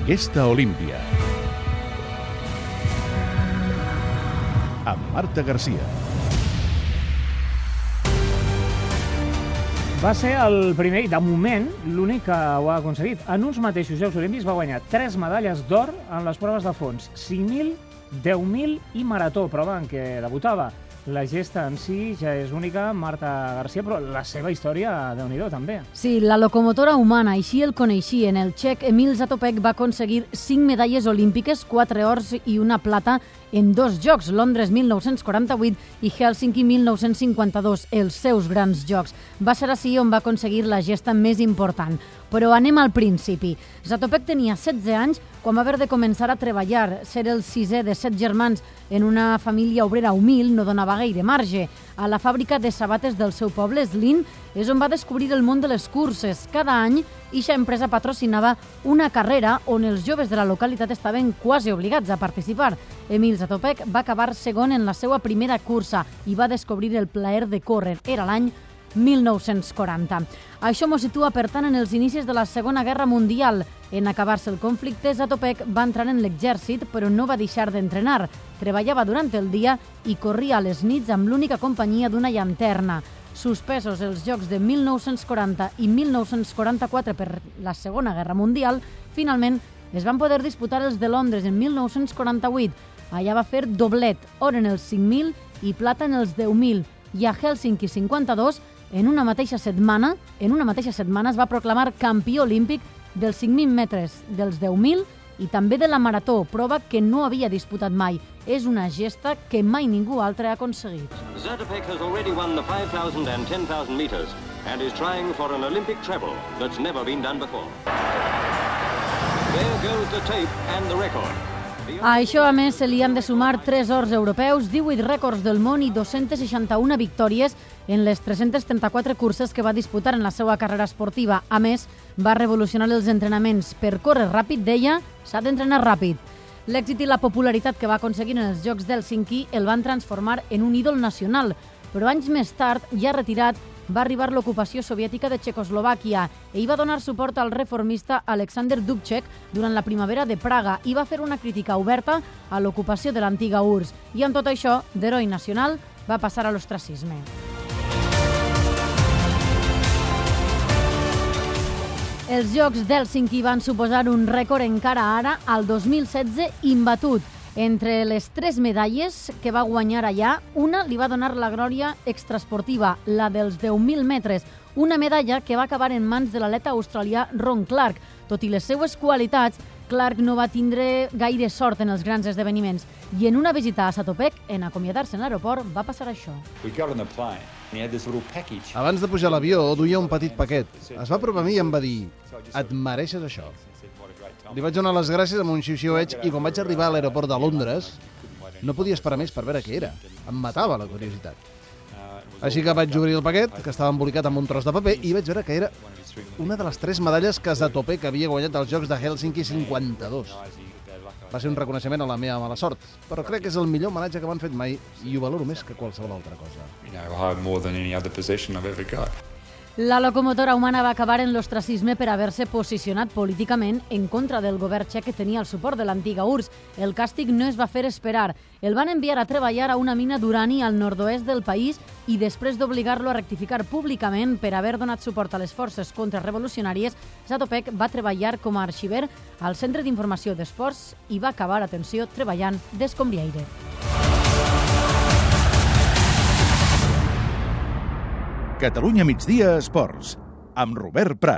Aquesta Olímpia. Amb Marta Garcia. Va ser el primer i, de moment, l'únic que ho ha aconseguit. En uns mateixos Jocs Olímpics va guanyar 3 medalles d'or en les proves de fons, 5.000, 10.000 i marató, prova en què debutava. La gesta en si ja és única, Marta Garcia, però la seva història, Déu-n'hi-do, també. Sí, la locomotora humana, així el coneixien. El txec Emil Zatopek va aconseguir 5 medalles olímpiques, 4 ors i una plata en 2 jocs, Londres 1948 i Hèlsinki 1952, els seus grans jocs. Va ser així on va aconseguir la gesta més important. Però anem al principi. Zatopek tenia 16 anys quan va haver de començar a treballar. Ser el 6è de 7 germans en una família obrera humil no donava gaire marge. A la fàbrica de sabates del seu poble, Slin, és on va descobrir el món de les curses. Cada any, eixa empresa patrocinava una carrera on els joves de la localitat estaven quasi obligats a participar. Emil Zatopek va acabar segon en la seva primera cursa i va descobrir el plaer de córrer. Era l'any 1940. Això mos situa, per tant, en els inicis de la Segona Guerra Mundial. En acabar-se el conflicte, Zatopek va entrar en l'exèrcit, però no va deixar d'entrenar. Treballava durant el dia i corria a les nits amb l'única companyia d'una llanterna. Suspesos els Jocs de 1940 i 1944 per la Segona Guerra Mundial, finalment es van poder disputar els de Londres en 1948. Allà va fer doblet, or en els 5.000 i plata en els 10.000. I a Hèlsinki 52, en una mateixa setmana es va proclamar campió olímpic dels 5.000 metres, dels 10.000 i també de la marató, prova que no havia disputat mai. És una gesta que mai ningú altre ha aconseguit. Zatopek has already won the 5,000 and 10,000 meters and is trying for an Olympic treble that's never been done before. There goes the tape and the record. A això, a més, se li han de sumar 3 ors europeus, 18 rècords del món i 261 victòries en les 334 curses que va disputar en la seva carrera esportiva. A més, va revolucionar els entrenaments. Per córrer ràpid, deia, s'ha d'entrenar ràpid. L'èxit i la popularitat que va aconseguir en els Jocs d'Hèlsinki el van transformar en un ídol nacional, però anys més tard, ja retirat, va arribar l'ocupació soviètica de Txecoslovàquia. Ell va donar suport al reformista Alexander Dubček durant la primavera de Praga i va fer una crítica oberta a l'ocupació de l'antiga URSS. I amb tot això, d'heroi nacional, va passar a l'ostracisme. Els Jocs d'Hèlsinki van suposar un rècord encara ara, al 2016, imbatut. Entre les 3 medalles que va guanyar allà, una li va donar la glòria extraesportiva, la dels 10.000 metres, una medalla que va acabar en mans de l'atleta australià Ron Clark. Tot i les seues qualitats, Clark no va tindre gaire sort en els grans esdeveniments i en una visita a Zatopek, en acomiadar-se en l'aeroport, va passar això. Abans de pujar a l'avió, duia un petit paquet. Es va apropar a mi i em va dir: et mereixes això. Li vaig donar les gràcies amb un xiu-xiueig i quan vaig arribar a l'aeroport de Londres no podia esperar més per veure què era. Em matava la curiositat. Així que vaig obrir el paquet, que estava embolicat amb un tros de paper, i vaig veure que era una de les 3 medalles que Zatopek havia guanyat als Jocs de Hèlsinki 52. Va ser un reconeixement a la meva mala sort, però crec que és el millor homenatge que m'han fet mai i ho valoro més que qualsevol altra cosa. La locomotora humana va acabar en l'ostracisme per haver-se posicionat políticament en contra del govern txec que tenia el suport de l'antiga URSS. El càstig no es va fer esperar. El van enviar a treballar a una mina d'urani al nord-oest del país i després d'obligar-lo a rectificar públicament per haver donat suport a les forces contrarrevolucionàries, Zatopek va treballar com a arxiver al Centre d'Informació d'Esports i va acabar, atenció, treballant d'escombriaire. Catalunya Migdia Esports, amb Robert Prat.